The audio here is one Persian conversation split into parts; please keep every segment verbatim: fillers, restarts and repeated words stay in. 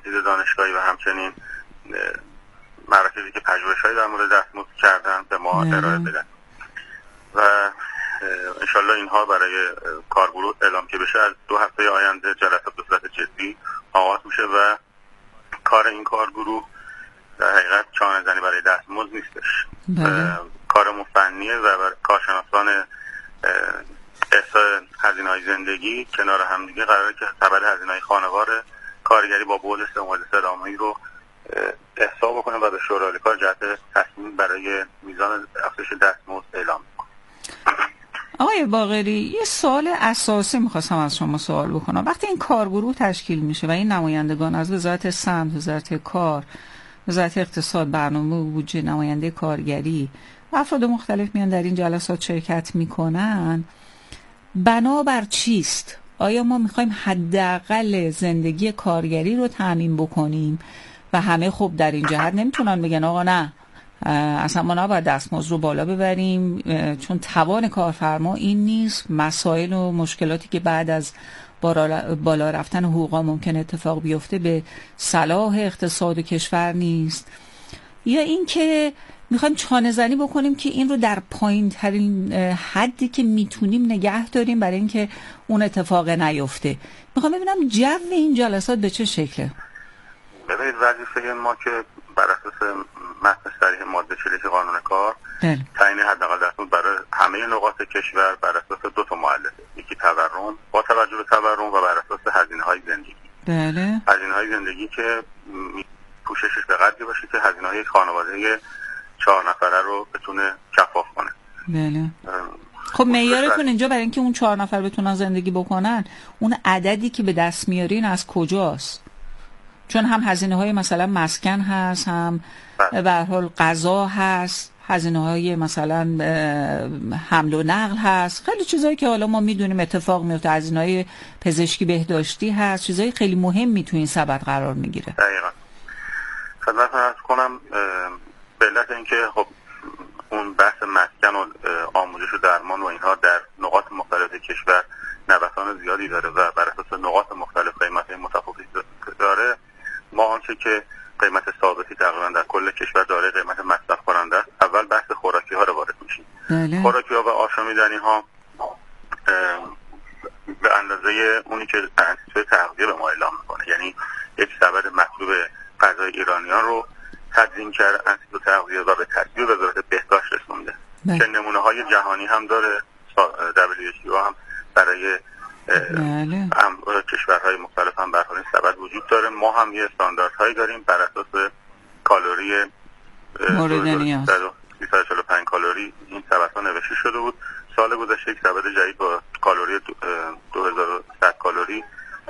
اساتید دانشگاهی و همچنین مراکزی که پژوهش‌هایی در مورد دستمزد کردن به ما ارائه بدن و انشالله اینها برای کارگروه اعلام که بشه از دو هفته آینده جلسات به صورت جدی آغاز میشه و کار این کارگروه در حقیقت چانه‌زنی برای دستمزد نیستش. کار فنیه و کارشناسان احصای هزینه‌های زندگی کنار هم دیگه قراره که سبد هزینه‌های خانوار کارگری با بعد سه ممیز سه دامه‌ای رو احصا بکنه و به شورای کار جهت تصمیم برای میزان افزایش دستمزد اعلام کنه. آقای باقری، یه سوال اساسی می‌خواستم از شما سوال بکنم. وقتی این کارگروه تشکیل میشه و این نمایندگان از وزارت سمت، وزارت کار، وزارت اقتصاد، برنامه و بودجه، نماینده کارگری و افراد مختلف میان در این جلسات شرکت میکنن، بنابر چیست؟ آیا ما میخوایم حداقل زندگی کارگری رو تامین بکنیم و همه خب در این جهت نمیتونن بگن آقا نه اصلا ما نباید دستمزد رو بالا ببریم چون توان کارفرما این نیست، مسائل و مشکلاتی که بعد از بالا رفتن حقوقا ممکن اتفاق بیفته به صلاح اقتصاد کشور نیست، یا این که میخوایم چانه زنی بکنیم که این رو در پایین ترین حدی که میتونیم نگه داریم برای اینکه اون اتفاق نیفته. میخوام ببینم جو این جلسات به چه شکله. ببینید وظیفه ما که بر اساس متن صریح ماده چهل و یک قانون کار تعیین حداقل دستمزد برای همه نقاط کشور بر اساس دو تا معلفه، یکی تورم با توجه به تورم و بر اساس هزینه‌های زندگی. بله. هزینه‌های زندگی که پوششش به قدری باشه که هزینه‌های خانواده چهار نفره رو بتونه کفاف کنه. بله. خب معیارتون اینجا برای اینکه اون چهار نفر بتونن زندگی بکنن اون عددی که به دست میارین از کجاست؟ چون هم هزینه‌های مثلا مسکن هست، هم به هر حال غذا هست، هزینه‌های مثلا حمل و نقل هست، خیلی چیزایی که حالا ما میدونیم اتفاق میفته، هزینه‌های پزشکی بهداشتی هست، چیزای خیلی مهمی تو این سبد قرار میگیره. دقیقاً. خدمتتون عرض کنم به علت اینکه خب اون بحث مسکن و آموزش و درمان و اینها در نقاط مختلف کشور نوسان زیادی داره و بر اساس نقاط مختلف قیمت‌های متفاوتی داره، ما آنچه که قیمت ثابتی تقریبا در کل کشور داره قیمت مصرف کننده است. اول بحث خوراکی ها رو وارد میشیم. بله. خوراکی ها و آشامیدنی ها به اندازه اونی که انستیتوی تغذیه به ما اعلام میکنه، یعنی یک سبد مطلوب غذای ایرانیان رو تدوین کرد انستیتو تغذیه و به تصویب وزارت بهداشت رسونده که نمونه های جهانی هم داره. دبلیو اچ او هم برای بله. کشورهای مختلف هم برای سبد وجود داره. ما هم یه استانداردهایی داریم بر اساس کالری مورد نیاز سیصد و چهل و پنج کالری این سبدها نوشته شده بود. سال گذشته یک سبد جدید با کالری دو هزار و صد کالری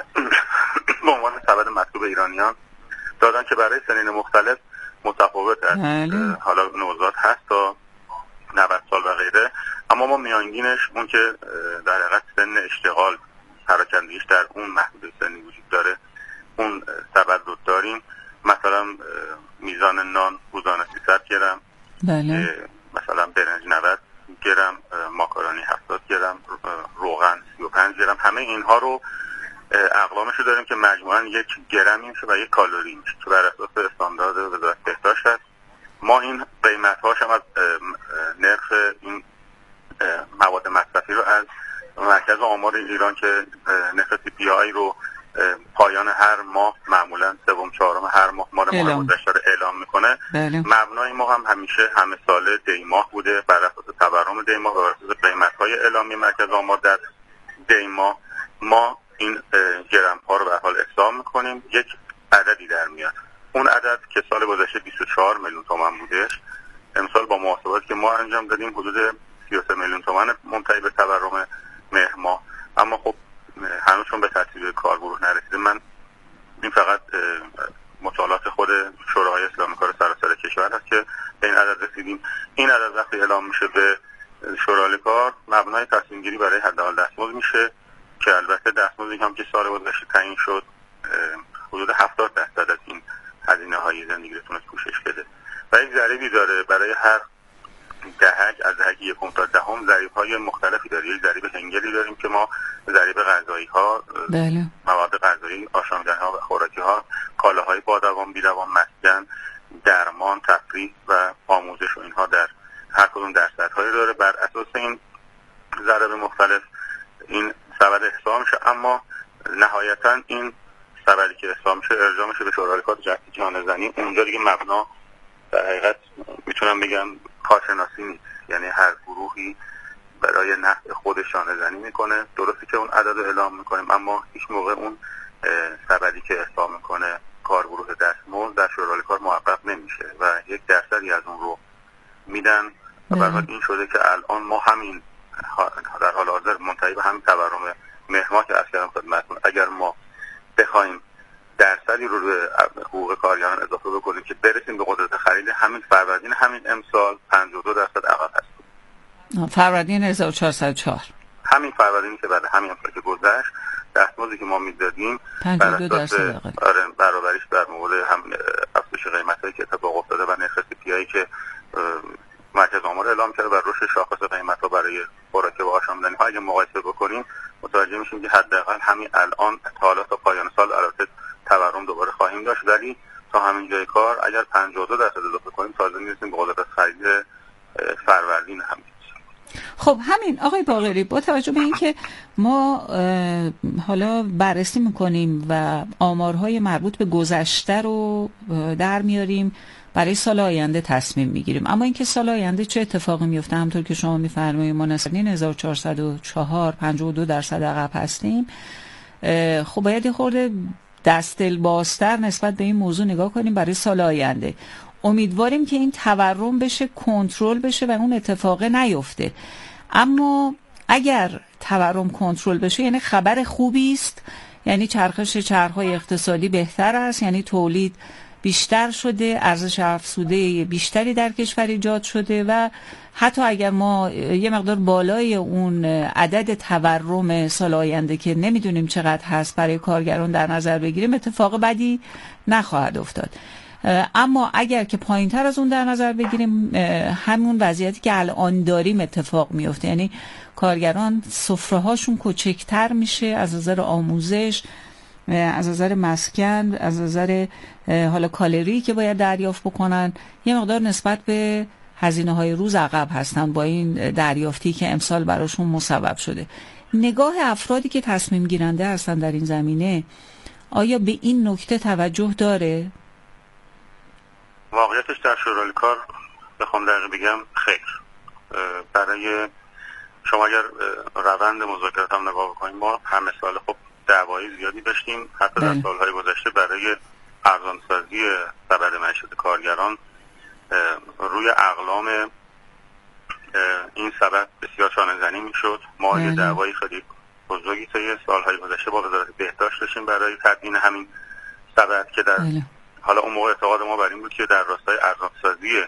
به عنوان سبد مطلوب ایرانیان دادن که برای سنین مختلف متفاوت است. بله. حالا نوزاد هست تا نود سال و غیره، اما ما میانگینش اون که در حقیقت سن اشتغال پراکندگیش در اون محدود سنی وجود داره اون سبد رو داریم. مثلا میزان نان روزانه سیصد گرم، بله. مثلا برنج نود گرم، ماکارونی هفتاد گرم، روغن سی و پنج گرم، همه اینها رو اقلامش رو داریم که مجموعاً یک گرمی میشه و یک کالری میشه که بر اساس استاندارد وزارت بهداشت هست. ما این قیمت هاش هم از نرخ این مواد مصرفی رو از مرکز آمار ایران که نرخ سی پی آی رو پایان هر ماه معمولا سوم چهارم هر ماه مال ماه گذشته رو اعلام میکنه. بله. مبنای ما هم همیشه همه ساله دی ماه بوده بر اساس تورم دی ماه و بر اساس قیمت های اعلامی مرکز آمار در دی ماه. ما این گرم ها رو به حال احساب میکنیم، یک عددی در میاد. اون عدد که سال گذشته بیست و چهار میلیون تومان بودش، امسال با محاسباتی که ما انجام دادیم حدود سی و سه میلیون تومان منتهی به تورم مهر ماه. اما خب هنوز چون به تصویب کارگروه نرسیده، من این فقط مطالعات خود شورای اسلامی کار سراسر کشور هست که به این عدد رسیدیم. این عدد وقتی اعلام میشه به شورای کار مبنای تصمیم گیری برای حداقل دستمزد میشه که البته دستمزدی هم که سال گذشته تعیین شد حدود هفتاد درصد از این هزینه های زندگی رو تونست پوشش بده و یک ضریبی داره برای هر دهک از دهک یکم تا دهم ضریب های مختلفی داره. یک ضریب هنگلی داریم که ما ضریب غذایی ها، بله. مواد غذایی، آشامیدنی ها و خوراکی ها، کالاهای بادوام، بی‌دوام، مسکن، درمان، تفریح و آموزش و اینها در هر کدوم درصدهایی داره. بر اساس این ضرب مختلف این سبد احصا میشه، اما نهایتا این سبدی که احصا میشه ارجاع میشه به شورای کار جهتی جانزنی. اونجا دیگه مبنا در حقیقت میتونم بگم کارشناسی نیست، یعنی هر گروهی برای نفع خودش جانزنی میکنه. درسته که اون عدد رو اعلام میکنیم، اما هیچ موقع اون سبدی که احصا میکنه کارگروه دستمزد در شورای کار محقق نمیشه و یک درصدی از اون رو میدن. و برای این شده که الان ما همین در حال حاضر منتهی به همین تورم مهر ماه که عرض کردم خدمتتون، اگر ما بخوایم درصدی رو به حقوق کارگران اضافه بکنیم که برسیم به قدرت خرید، همین فروردین همین امسال پنجاه و دو درصد عقب هستیم. فروردین هزار و چهارصد و چهار، همین فروردینی که بعد همین امسال که گذشت دستمزدی که ما میدادیم پنجاه و دو درصد آره برابریش در مورد هم افزایش قیمتایی که اتفاق افتاده و نرخ سی پی آی که مرکز آمار اعلام کرده و رشد شاخص قیمت‌ها برای خوراک و آشامیدنی‌ها اگه مقایسه بکنیم متوجه میشیم که حداقل همین الان تا حالا تا پایان سال البته تورم دوباره خواهیم داشت، ولی تا همین جای کار اگر پنجاه و دو درصد اضافه کنیم تازه میرسیم به قدرت خرید فروردین همین. خب همین آقای باقری، با توجه به اینکه ما حالا بررسی میکنیم و آمارهای مربوط به گذشته رو در میاریم برای سال آینده تصمیم میگیریم، اما اینکه سال آینده چه اتفاقی میفته همونطور که شما میفرمایید ما نسبین هزار و چهارصد و چهار پنجاه و دو درصد عقب هستیم، خب باید یه خورده دست دل بازتر نسبت به این موضوع نگاه کنیم برای سال آینده. امیدواریم که این تورم بشه، کنترل بشه و اون اتفاق نیفته. اما اگر تورم کنترل بشه یعنی خبر خوبی است، یعنی چرخش چرخهای اقتصادی بهتر است، یعنی تولید بیشتر شده، ارزش افزوده بیشتری در کشور ایجاد شده و حتی اگر ما یه مقدار بالای اون عدد تورم سال آینده که نمیدونیم چقدر هست برای کارگران در نظر بگیریم اتفاق بدی نخواهد افتاد. اما اگر که پایین تر از اون در نظر بگیریم همون وضعیتی که الان داریم اتفاق میفته، یعنی کارگران سفره هاشون کوچکتر میشه از نظر آموزش، از نظر مسکن، از نظر حالا کالری که باید دریافت بکنن، یه مقدار نسبت به هزینه های روز عقب هستن با این دریافتی که امسال براشون مسبب شده. نگاه افرادی که تصمیم گیرنده هستن در این زمینه آیا به این نکته توجه داره؟ واقعیتش در شورای کار بخوام دقیق بگم خیر. برای شما اگر روند مذاکرات هم نگاه بکنیم ما همه سال خب دعوای زیادی داشتیم، حتی در سالهای گذشته برای ارزانسازی سبد معیشت کارگران روی اقلام این سبد بسیار شانه‌زنی میشد. ما یه دعوای خیلی بزرگی طی سالهای گذشته با وزارت بهداشت داشتیم برای تدوین همین سبد که در بله. حالا اون موقع اعتقاد ما بر این بود که در راستای ارزانسازی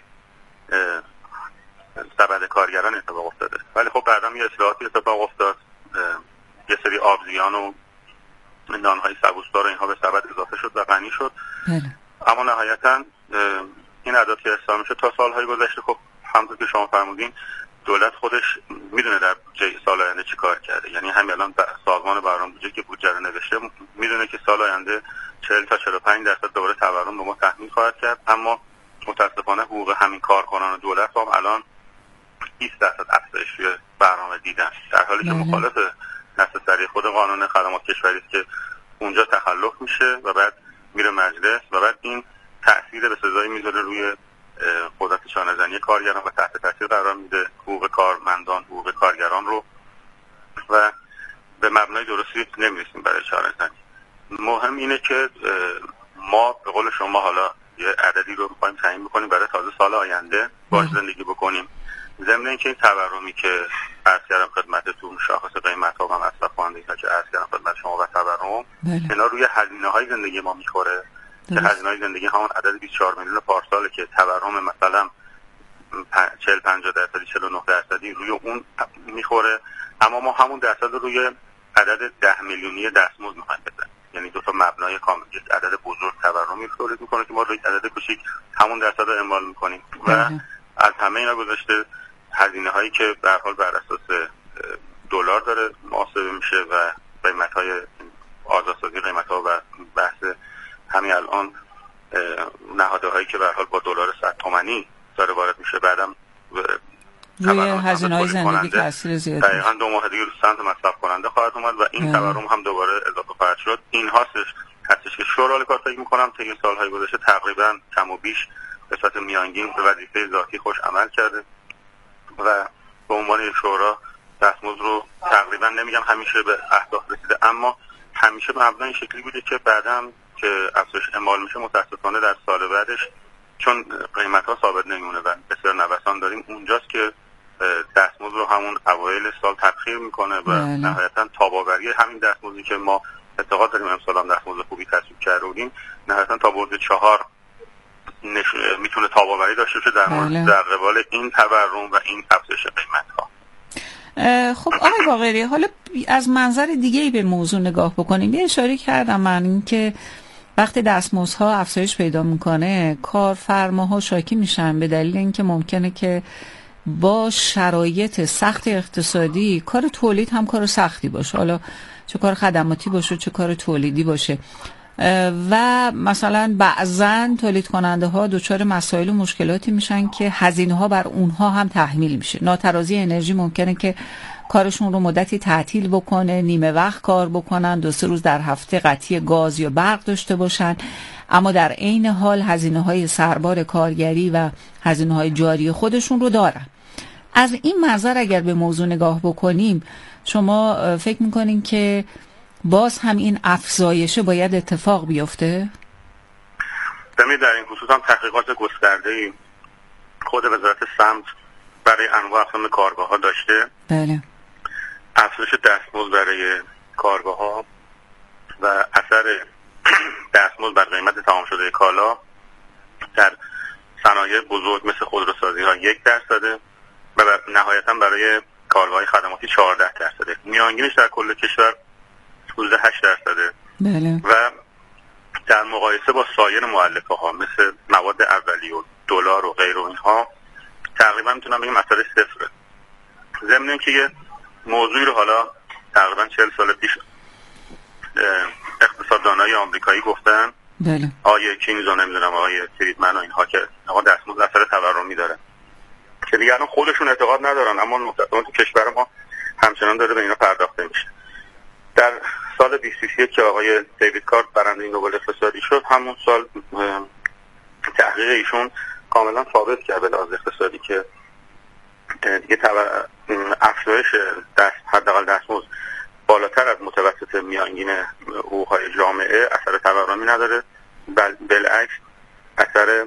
سبد کارگران اتفاق افتاده، ولی خب بعداً یه اصلاحاتی اتفاق افتاد، یه سری آبزیان و نانهای سبوسدار و اینها به سبد اضافه شد و غنی شد. بله. اما نهایتاً این اعداد که احصا میشه تا سالهای گذشته خب همونطور که شما فرمودین دولت خودش میدونه در بودجه سال آینده چی کار کرده، یعنی همین الان سازمان برنامه بودجه که بودجه رو نوشته میدونه که سال آینده چهل تا چهل و پنج درصد دوباره تورم به ما تحمیل خواهد کرد، اما متاسفانه حقوق همین کارکنان و دولت هم الان بیست درصد افزایش روی برنامه دیدن، در حالی که مخالف نص صریح خود قانون خدمات کشوری است که اونجا تخلف میشه و بعد میره مجلس و بعد این تأثیر به سزایی میذاره روی قدرت شانه‌زنی کارگران و تحت تاثیر قرار میده حقوق کارمندان، حقوق کارگران رو و به مبنای درستی نمیرسیم برای شانه‌زنی. مهم اینه که ما به قول شما حالا یه عددی رو می‌خوایم تعیین بکنیم برای تازه سال آینده باش زندگی بکنیم، ضمن اینکه این تورمی که عرض کردم خدمتتون شاخص قیمت‌ها و مصرف کنندگی‌ها که عرض کردم خدمت شما و تورم اینا روی هزینه‌های زندگی ما میخوره که هزینه‌های زندگی همون عدد بیست و چهار میلیون پارساله که تورم مثلا چهل پنجاه درصدی چهل و نه درصدی روی اون میخوره، اما ما همون درصد رو روی عدد ده میلیونی دستمزد میخوایم بزنیم، یعنی دو تا مبنای کامل، یک عدد بزرگ تورمی تولید میکنه که ما روی عدد کوچیک همون درصد رو اعمال میکنیم و از همه اینا گذشته هزینه هایی که به هر حال بر اساس دلار داره محاسبه میشه و قیمت های آزادسازی قیمت ها و بحث همین الان نهادهایی که به هر حال با دلار صد تومانی داره وارد میشه، بعدم روی هزینه‌های زندگی تاثیر زیادی دقیقاً دو ماه دیگه سمت مصرف کننده خواهد اومد و این تورم هم دوباره اضافه خواهد شد. این هستش هستش که شورای کار فکر می‌کنم طی سال‌های گذشته تقریباً کم و بیش به صورت میانگین به وظیفه ذاتی خوش عمل کرده و به عنوان شورا دستمزد رو تقریباً نمیگم همیشه به اهداف رسیده، اما همیشه به مبنای شکلی بوده که بعداً که افزایش اعمال میشه متأسفانه در سال بعدش چون قیمت‌ها ثابت نمیمونه و بسیار نوسان داریم، اونجاست که دستمزد رو همون اوایل سال تأخیر میکنه و نهایتاً تاب‌آوری همین دستمزدی که ما اعتقاد داریم امسال هم دستمزد خوبی تصویب کرده بودیم نهایتاً تا برد چهار نش... میتونه تاب‌آوری داشته باشه در مورد در قبال این تورم و این افزایش قیمت‌ها. خب آقای باقری، حالا از منظر دیگه‌ای به موضوع نگاه بکنیم. یه اشاره کردم من این که وقتی دستمزدها افزایش پیدا میکنه کارفرماها شاکی میشن به دلیل اینکه ممکنه که با شرایط سخت اقتصادی کار تولید هم کار سختی باشه، حالا چه کار خدماتی باشه چه کار تولیدی باشه، و مثلا بعضن تولید کننده ها دچار مسائل و مشکلاتی میشن که هزینه ها بر اونها هم تحمیل میشه. ناترازی انرژی ممکنه که کارشون رو مدتی تعطیل بکنه، نیمه وقت کار بکنن، دو سه روز در هفته قطعی گاز یا برق داشته باشن، اما در عین حال هزینه های سربار کارگری و هزینه های جاری خودشون رو دارن. از این منظر اگر به موضوع نگاه بکنیم شما فکر میکنین که باز هم این افزایش باید اتفاق بیفته؟ ببینید در این خصوص هم تحقیقات گسترده‌ای خود وزارت سمت برای انواع اقسام کارگاه‌ها داشته. بله. افزایش دستمزد برای کارگاه‌ها و اثر دستمزد بر قیمت تمام شده کالا در صنایع بزرگ مثل خودروسازی‌ها یک درصده و نهایتاً برای کارگاه‌های خدماتی چهارده درصده. میانگینش در کل کشور حدود هشت درصده. بله. و در مقایسه با سایر مؤلفه‌ها مثل مواد اولیه و دلار و غیر و اینها تقریبا میتونم بگم اثرش صفره. ضمن اینکه یه موضوعی رو حالا تقریبا چهل سال پیش اقتصاددانای آمریکایی گفتن، بله. آیه کینز و نمیدونم آیه فریدمن و اینها که آقا دستمزد اثر تورمی داره که دیگه الان خودشون اعتقاد ندارن، اما متأسفانه تو کشور ما همچنان داره به اینا پرداخته میشه. در سال بیست بیست و یک که آقای دیوید کارت برنده نوبل اقتصادی شد، همون سال تحقیق ایشون کاملا ثابت کرد به لحاظ اقتصادی که دیگه افزایش دست حداقل دستمزد بالاتر از متوسط میانگین حقوق‌های جامعه اثر تورمی نداره، بل بالعکس اثر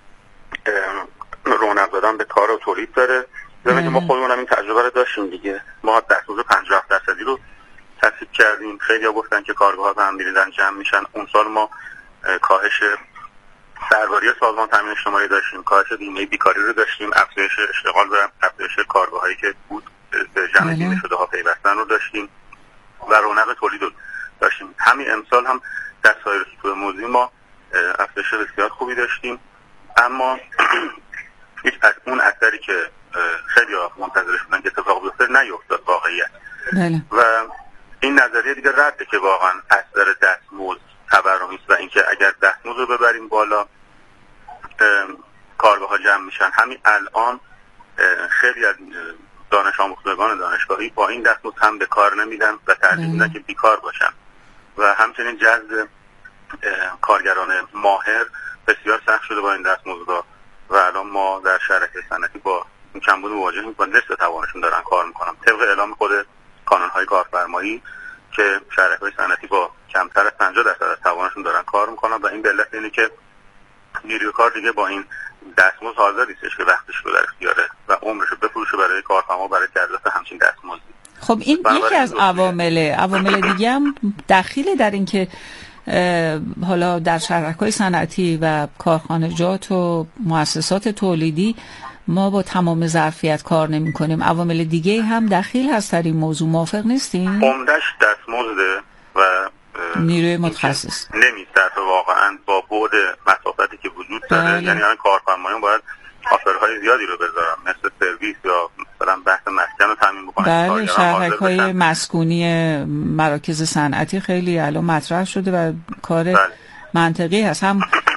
رونق دادن به کار و تولید داره. زمین ما خودمون هم این تجربه رو داشتیم دیگه. ما دستمزد پنجاه و هفت درصدی رو تصویب کردیم. خیلی ها گفتن که کارگاه‌ها به هم می‌ریزن جمع میشن. اون سال ما کاهش سرباری سازمان تامین اجتماعی داشتیم، کاهش بیمه بیکاری رو داشتیم، افزایش اشتغال و افزایش کارگاه‌هایی که بود به جمع بیمه شده ها پیوستن رو داشتیم و رونق تولید رو داشتیم. همین امسال هم در سایر سطوح موضوعی ما افزایش بسیار خوبی داشتیم، اما هیچ از اون اثری که خیلی ها منتظرش بودن که اتفاق بیفته نیفتاد واقعیت. بله. و این نظریه دیگه رده که واقعا اثر دستمزد تورمی است و اینکه اگر دستمزد رو ببریم بالا کارگاه‌ها جمع میشن. همین الان خیلی از دانش آموختگان دانشگاهی با این دستمزد هم به کار نمیدن و ترجیح میدن که بیکار باشن و همچنین جذب کارگران ماهر بسیار سخت شده با این دستمزدها و الان ما در شرکت صنعتی با این کمبود مواجهیم، با نصف توانشون دارن کار میکنن طبق اعلام خود کانون‌های کارفرمایی که شرکت‌های صنعتی با کمتر از پنجاه درصد از توانشون دارن کار میکنن و این به علت اینه که نیروی کار دیگه با این دستمزد حاضر نیستش که وقتش رو در اختیاره و عمرش رو بفروشه برای کارفرما برای دریافت همچین دستمزدی. خب این یکی از عوامل عوامل دیگه هم دخیل در این که حالا در شرکت‌های صنعتی و کارخانجات و مؤسسات تولیدی ما با تمام ظرفیت کار نمی کنیم. عوامل دیگه هم دخیل هست در این موضوع، موافق نیستین؟ عمدش دستمزد و نیروی متخصص نمی‌صرفه واقعا با بعد مسافتی که وجود داره. بله. یعنی الان کارفرمایان باید آفرهای زیادی رو بذارن مثل سرویس یا مثلا بحث مسکن رو تامین بکنن. بله، شرکت‌های مسکونی مراکز صنعتی خیلی الان مطرح شده و کار بله. منطقی هست. هم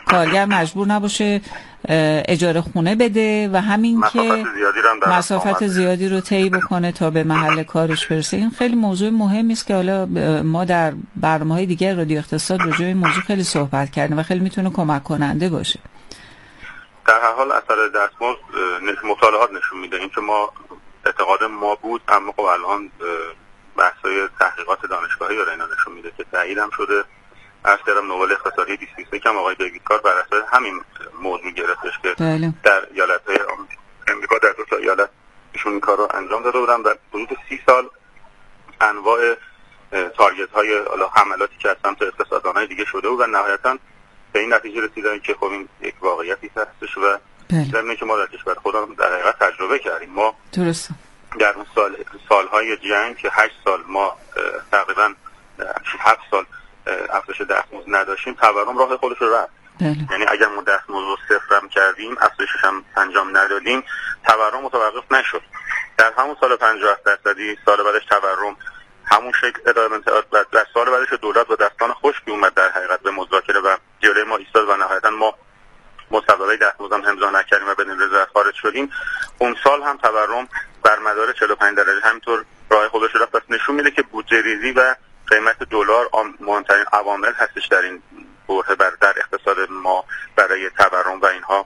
کارگر مجبور نباشه اجاره خونه بده و همین که مسافت زیادی رو طی بکنه تا به محل کارش برسه. این خیلی موضوع مهمی است که حالا ما در برنامه‌های دیگر رادیو اقتصاد راجع به این موضوع خیلی صحبت کردیم و خیلی میتونه کمک کننده باشه. در هر حال اثر دستمزد مطالعات نشون میده، این که ما اعتقاد ما بود، اما خب الان بحث‌های تحقیقات دانشگاهی رو اینا نشون میده که تایید هم شده. از طرف نوبل اقتصادی بیست بیست یک هم آقای دیوید کار بر اساس همین موضوع گرفتش که بله. در ایالت‌های امریکا در دو تا ایالت ایشون این کار رو انجام داده بودن. در حدود سی سال انواع تارگت‌های حالا حملاتی که از سمت اقتصاددان‌های دیگه شده بود و نهایتاً به این نتیجه رسیدن که خب این یک واقعیتی هستش و زمینه که ما در کشور خودمون در حقیقت تجربه کردیم. ما درسته در اون سال سالهای جنگ که هشت سال ما تقریبا هفت سال افزایش دستمزد نداشتیم، تورم راه خودش رو رفت. یعنی اگر ما دستمزد رو صفر هم کردیم، افزایشش هم انجام ندادیم، تورم متوقف نشد. در همون سال پنجاه درصدی سال بعدش تورم همون شکل ادامه داد و در سال بعدش دولت با دستان خشکی اومد در حقیقت به مذاکره و جلوی ما ایستاد و نهایتا ما مصوبه دستمزد هم امضا نکردیم و بدون رضایت خارج شدیم. اون سال هم تورم بر مدار چهل و پنج درجه همینطور راه خودش رفت. پس نشون میده که بودجه ریزی و قیمت دلار مهمترین عوامل هستش در این بحران بر در اقتصاد ما برای تورم و اینها.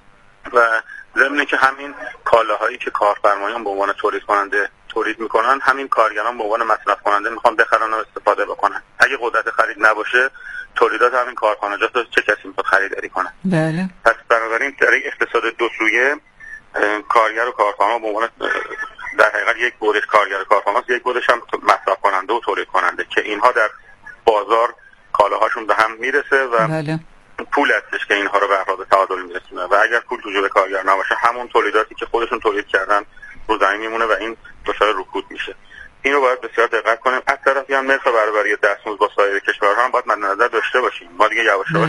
و ضمن که همین کالاهایی که کارفرمایان به عنوان تولید کننده تولید میکنن، همین کارگران به عنوان مصرف کننده میخوان بخرن و استفاده بکنن. اگه قدرت خرید نباشه، تولیدات همین کارخانجات رو چه کسی میخواد خریداری کنه؟ بله. پس بنابراین در اقتصاد دو سویه کارگر و کارفرما به عنوان در حقیقت یک بودش کارگر و کارفرماست، یک بودش هم مصرف کننده و تولید کننده که اینها در بازار کالاهاشون به هم میرسه و بله. پول هستش که اینها رو به افراد تعادل میرسونه و اگر پول تو جیب کارگر نباشه، همون تولیداتی که خودشون تولید کردن رو زمین میمونه و این دچار رکود میشه. این رو باید بسیار دقت کنیم. از طرفی هم نرخ برابری دستمزد با سایر کشورها هم باید مد نظر داشته باشیم. ما دیگه یواش یواش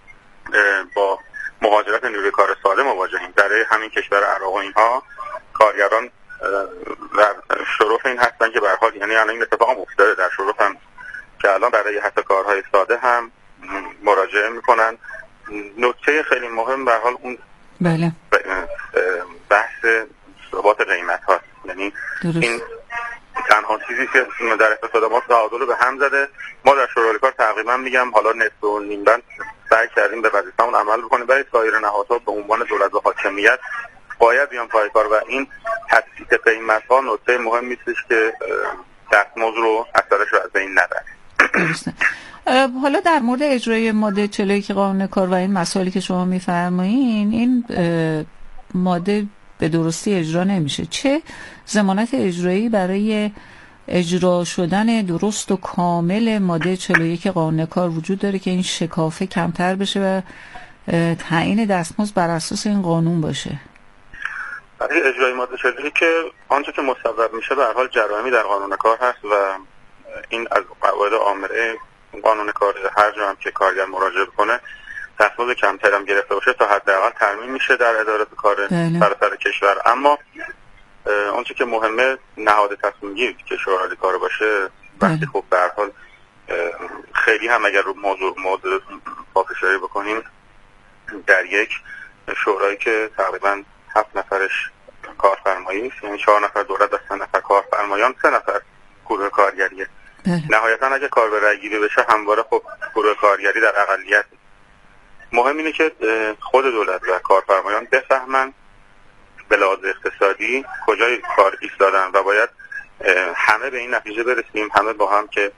با مهاجرت نیروی کار ساده مواجهیم. در همین کشور عراق و اینها کارگران در شرف این هستن که به هر حال، یعنی الان این اتفاق افتاده در شرف هم که الان برای حتی کارهای ساده هم مراجعه میکنن. نکته خیلی مهم به هر حال اون بله. بحث ثبات قیمت هاست. یعنی این تنها چیزی که در اقتصاد ما تعادل رو به هم زده. ما در شورای کار تقریبا میگم حالا نصف و نیم بند سعی کردیم به وظیفه‌مون عمل بکنیم، ولی سایر نهادها به عنوان دولت و حاکمیت باید بیان پای کار و این تثبیت قیمت‌ها نکته مهمی است که دستمزد رو اثرش رو از بین نبره. درسته. حالا در مورد اجرای ماده چهل و یک قانون کار و این مسائلی که شما می‌فرمایین، این ماده به درستی اجرا نمیشه. چه ضمانت اجرایی برای اجرا شدن درست و کامل ماده چهل و یک قانون کار وجود داره که این شکافه کمتر بشه و تعیین دستمزد بر اساس این قانون باشه؟ برای اجرای ماده چهل و یک که آنچه که مصوب میشه به هر حال جرائمی در قانون کار هست و این از قواعد عامه قانون کار هر جا هم که کارگر مراجعه کنه دستمزد کمتر هم گرفته باشه تا حداقل تضمین میشه در اداره کار سراسر کشور. اما آنچه که مهمه نهاد تصمیم گیری که شورای کار باشه. وقتی خب به هر حال خیلی هم اگر رو موضوع موضوع پافشاری بکنیم، در یک شورایی که تقریبا هفت نفرش کارفرمایی است، یعنی چهار نفر دولت و سه نفر کارفرمایان، سه نفر گروه کارگریه. نهایتا اگه کار به رأی گیری بشه همواره خب گروه کارگری در اقلیت. مهم اینه که خود دولت و کارفرمایان بفهمن به لحاظ اقتصادی کجای کار ایستادن و باید همه به این نتیجه برسیم، همه با هم که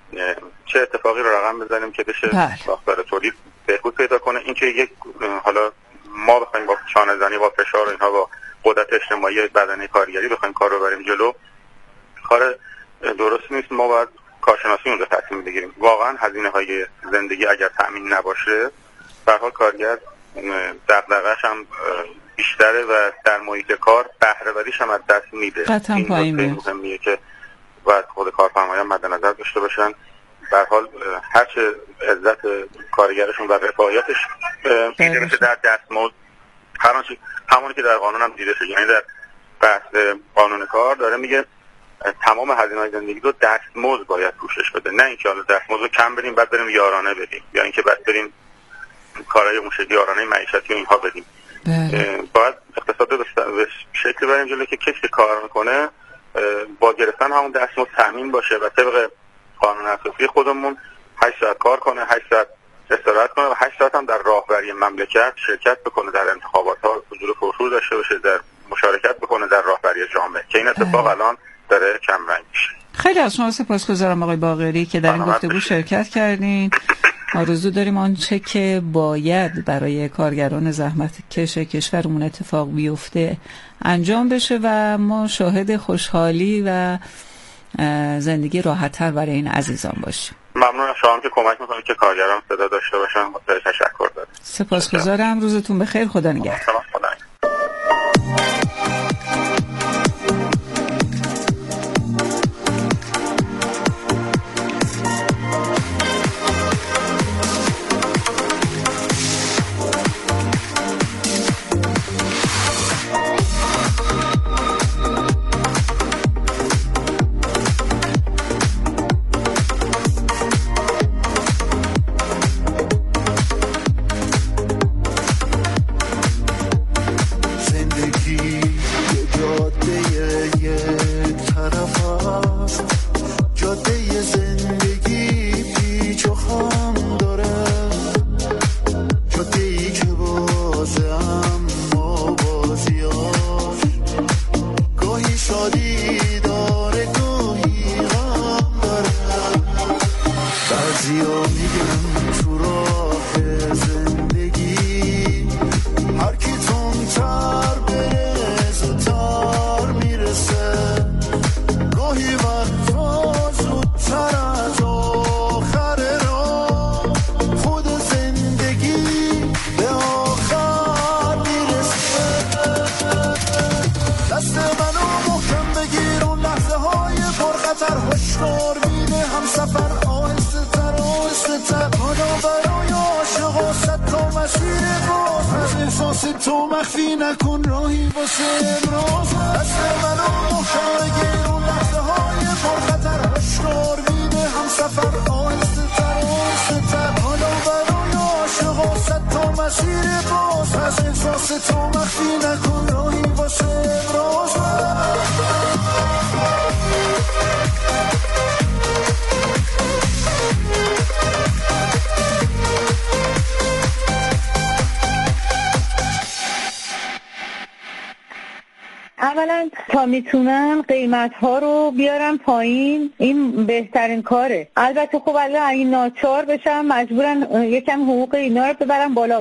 چه اتفاقی رو رقم بزنیم که بشه ساختار تولید بهبود پیدا کنه. این که یک حالا ما بخوایم با چانه زنی با فشار و اینها با قدرت اجتماعی بدنه کارگری بخوایم کار رو بریم جلو، کار درست نیست. ما باید کارشناسی اون رو تصمیم بگیریم. واقعا هزینه های زندگی اگر تأمین نباشه، به هر حال کارگر دغدغه‌اش هم بیشتره و در محیط کار بهره‌وریش هم از دست میده. این نکته مهمیه که باید خود کارفرمایان مد نظر داشته باشن. به هر حال هرچه عزت کارگرشون و رفاهیتش دیده بشه در دستمزد، هر آنچه همونی که در قانون هم دیده شده، یعنی در بحث قانون کار داره میگه تمام هزینه‌های زندگی رو دستمزد باید پوشش بده، نه اینکه حالا دستمزد رو کم بریم بعد بریم یارانه بدیم یا اینکه بعد بریم کارهای موشگیارانه معیشتی و اینها بدیم. بله. باید اقتصاد به شکل بریم جلو که کسی که کار میکنه با گرفتن همون دستمزد تامین باشه و طبق قانون اساسی خودمون هشت ساعت کار کنه، هشت ساعت استراحت کنه و هشت ساعت هم در راهبری مملکت شرکت بکنه، در انتخابات ها حضور پرشور داشته باشه، در مشارکت بکنه در راهبری جامعه، که این اتفاق الان داره کم رنگ میشه. خیلی از شما سپاسگزارم آقای باقری که در این گفتگو شرکت کردین. آرزو داریم آنچه که باید برای کارگران زحمت کش کشورمون اتفاق بیفته انجام بشه و ما شاهد خوشحالی و زندگی راحت‌تر برای این عزیزان باشیم. ممنون از شما که کمک میکنید که کارگران صدا داشته باشن. تشکر دارم. سپاسگزارم. روزتون بخیر. خدا نگهدار. تو مخفی نکن راهی واسه امروز، دست منو محکم بگیر اون لحظه های پرخطر، هشدار میده هم سفر آهسته تر آهسته تر، حالا برای عاشقا صد تا مسیر باز، از احساس تو مخفی نکن راهی واسه امروز. اولا تا میتونن قیمت ها رو بیارن پایین، این بهترین کاره. البته خب الان اگه ناچار بشن مجبورن یکم حقوق اینا رو ببرن بالا.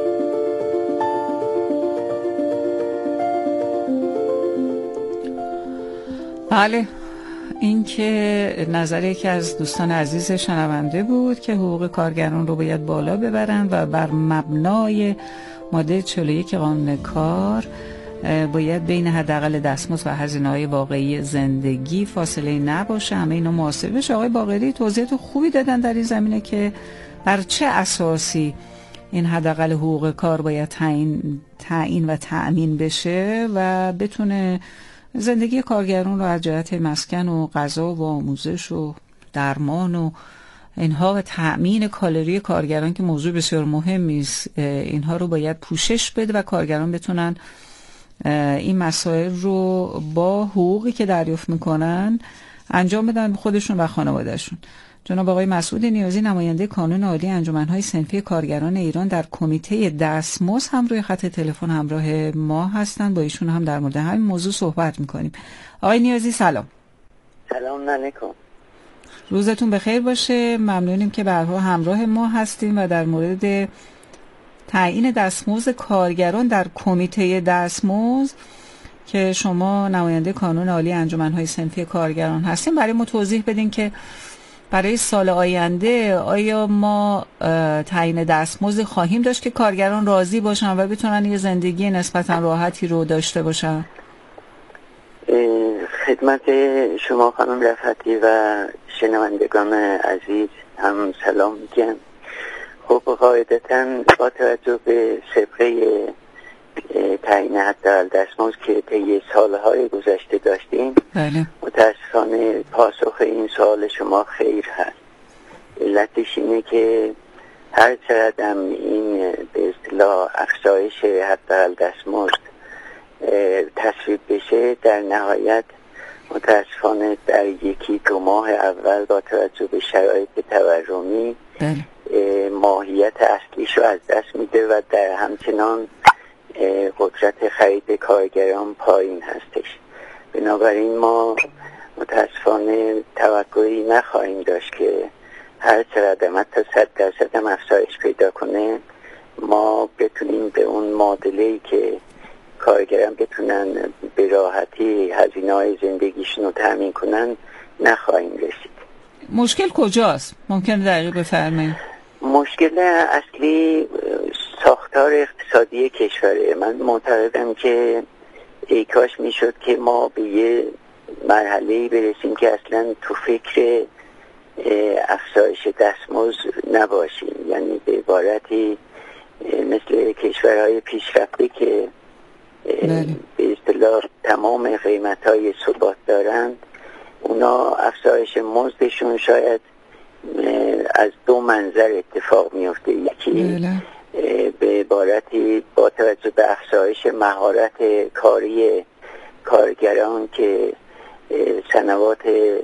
بله، این که نظر یکی از دوستان عزیز شنونده بود که حقوق کارگران رو باید بالا ببرن و بر مبنای ماده چهل و یک قانون کار باید بین حداقل دستمزد و هزینه‌های واقعی زندگی فاصله نباشه، همه اینا محاسبه بشه. آقای باقری توضیحات خوبی دادن در این زمینه که بر چه اساسی این حداقل حقوق کار باید تعیین تعیین و تأمین بشه و بتونه زندگی کارگران رو از جهت مسکن و غذا و آموزش و درمان و اینها و تأمین کالری کارگران که موضوع بسیار مهمی است، اینها رو باید پوشش بده و کارگران بتونن این مسائل رو با حقوقی که دریافت میکنن انجام بدن به خودشون و خانوادهشون. جناب آقای مسعود نیازی، نماینده کانون عالی انجمن‌های صنفی کارگران ایران در کمیته دستمزد، هم روی خط تلفن همراه ما هستند. با ایشون هم در مورد همین موضوع صحبت میکنیم. آقای نیازی سلام. سلام علیکم. روزتون بخیر باشه. ممنونیم که به هر حال همراه ما هستیم و در مورد تعیین دستمزد کارگران در کمیته دستمزد که شما نماینده کانون عالی انجمن‌های صنفی کارگران هستیم، برای ما توضیح بدین که برای سال آینده آیا ما تعیین دستمزد خواهیم داشت که کارگران راضی باشن و بتونن یه زندگی نسبتا راحتی رو داشته باشن؟ خدمت شما خانم رفعتی و شنوندگان عزیز هم سلام میگم. خب قاعدتاً با توجه به سابقه تعیین حداقل دستمزد که طی سالهای گذشته داشتیم، بله. متاسفانه پاسخ این سوال شما خیر هست. علتش اینه که هر چقدر این اصطلاح افزایش حداقل دستمزد تصویب بشه، در نهایت متاسفانه در یکی دو ماه اول با توجه به شرایط تورمی ماهیت اصلیش رو از دست میده و در همچنان قدرت خرید کارگران پایین هستش. بنابراین ما متاسفانه توقعی نخواهیم داشت که هر چقدر حتی صد درصد هم افزایش پیدا کنه ما بتونیم به اون معادله‌ای که کارگران بتونن به راحتی هزینه‌های زندگیشون رو تامین کنن نخواهیم رسید. مشکل کجاست؟ ممکنه دقیق بفرمایید؟ مشکل اصلی ساختار اقتصادی کشوره. من معتقدم که ای کاش میشد که ما به یه مرحله‌ای برسیم که اصلا تو فکر افزایش دستمزد نباشیم، یعنی به عبارتی مثل کشورهای پیشرفته که به اصطلاح تمام قیمت‌های ثبات دارند، اونا افزایش مزدشون شاید از دو منظر اتفاق میفته. یکی به عبارتی با توجه به افزایش مهارت کاری کارگران که سنوات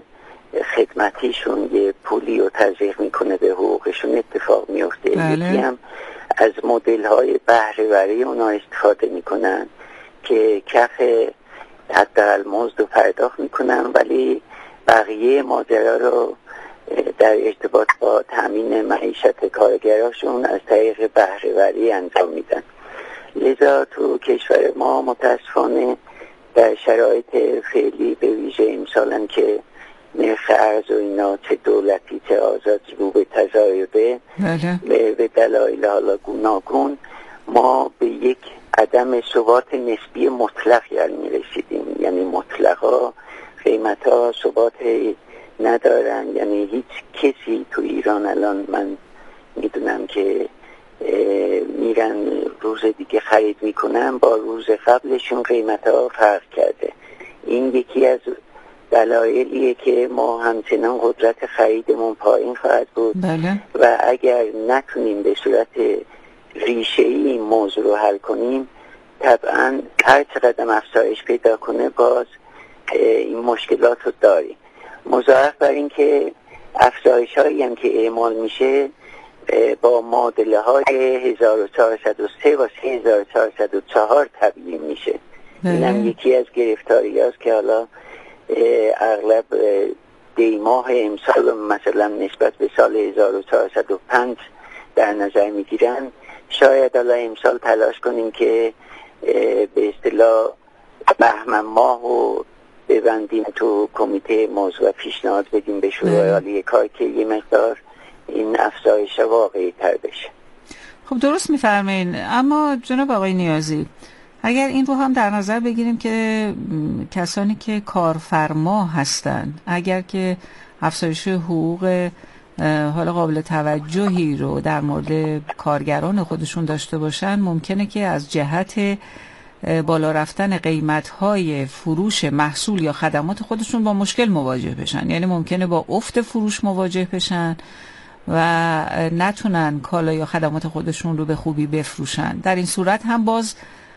خدمتیشون یه پولی رو تزریق میکنه به حقوقشون اتفاق میفته. یکی هم از مدل های بهره وری اونا استفاده میکنن که کف حداقل مزد رو پرداخت میکنن ولی بقیه ماجرا رو در ارتباط با تامین معیشت کارگراشون از طریق بهره وری انجام میدن. لذا تو کشور ما متاسفانه در شرایط فعلی به ویژه امسالن که نرخ ارز و اینا چه دولتی چه آزادی رو به تضایده به دلایل حالا گوناگون ما به یک عدم ثبات نسبی مطلق یعنی رسیدیم. یعنی مطلقا قیمت ها ثبات ندارن، یعنی هیچ کسی تو ایران الان من میدونم که میرن روز دیگه خرید میکنن با روز قبلشون قیمت ها فرق کرده. این یکی از دلایلیه که ما همچنان قدرت خریدمون پایین خواهد بود. بله. و اگر نتونیم به صورت ریشه‌ای این موضوع رو حل کنیم طبعا هر چقدر افزایش پیدا کنه باز این مشکلات رو داریم. مضاعف بر این که افزایش هایی هم که اعمال میشه با معادله های هزار و چهارصد و سه و سه هزار و چهارصد و چهار تبیین میشه. این هم یکی از گرفتاری هاست که حالا اغلب دیماه امسال مثلا نسبت به سال هزار و چهارصد و پنج در نظر میگیرن. شاید حالا امسال تلاش کنیم که به اصطلاح بهمن ماه و ببندیم تو کمیته موضوع پیشنهاد بدیم به شورای عالی کار که یه مقدار این افزایش واقعی تر بشه. خب درست میفرمایین، اما جناب آقای نیازی اگر این رو هم در نظر بگیریم که کسانی که کارفرما هستند اگر که افزایش حقوق حالا قابل توجهی رو در مورد کارگران خودشون داشته باشن ممکنه که از جهت بالا رفتن قیمت‌های فروش محصول یا خدمات خودشون با مشکل مواجه بشن. یعنی ممکنه با افت فروش مواجه بشن و نتونن کالا یا خدمات خودشون رو به خوبی بفروشن. در این صورت هم باز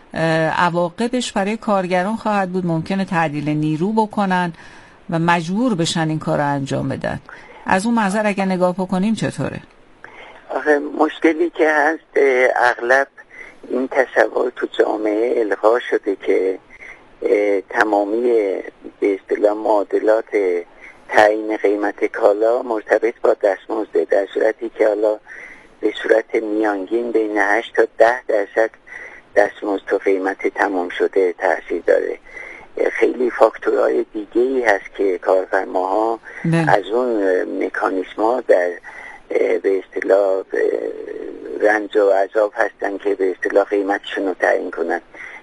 عواقبش برای کارگران خواهد بود، ممکنه تعدیل نیرو بکنن و مجبور بشن این کار رو انجام بدن. از اون منظر اگر نگاه بکنیم چطوره؟ آخه مشکلی که هست اغلب این تصور تو جامعه الغا شده که تمامی به اصطلاح معادلات تعیین قیمت کالا مرتبط با دستمزد، در صورتی که حالا به صورت میانگین بین هشت تا ده درصد دستمزد تو قیمت تمام شده تاثیر داره. خیلی فاکتورهای دیگه ای هست که کارفرماها از اون مکانیسم‌ها در به اصطلاح رنج و عذاب هستن که به اصطلاح قیمتشون رو تعیین کنن.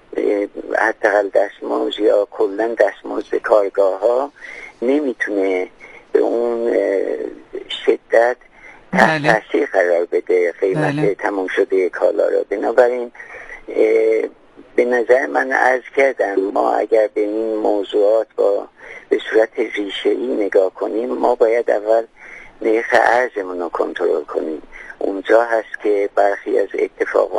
حداقل دستمزد یا کلا دستمزد کارگاه ها نمیتونه به اون شدت تحت تاثیر قرار بده قیمت بله. تمام شده کالا رو. بنابراین به نظر من عرض کردم ما اگر به این موضوعات با به صورت ریشه‌ای نگاه کنیم ما باید اول نرخ ارزمون رو کنترل کنیم. اونجا هست که برخی از اتفاقات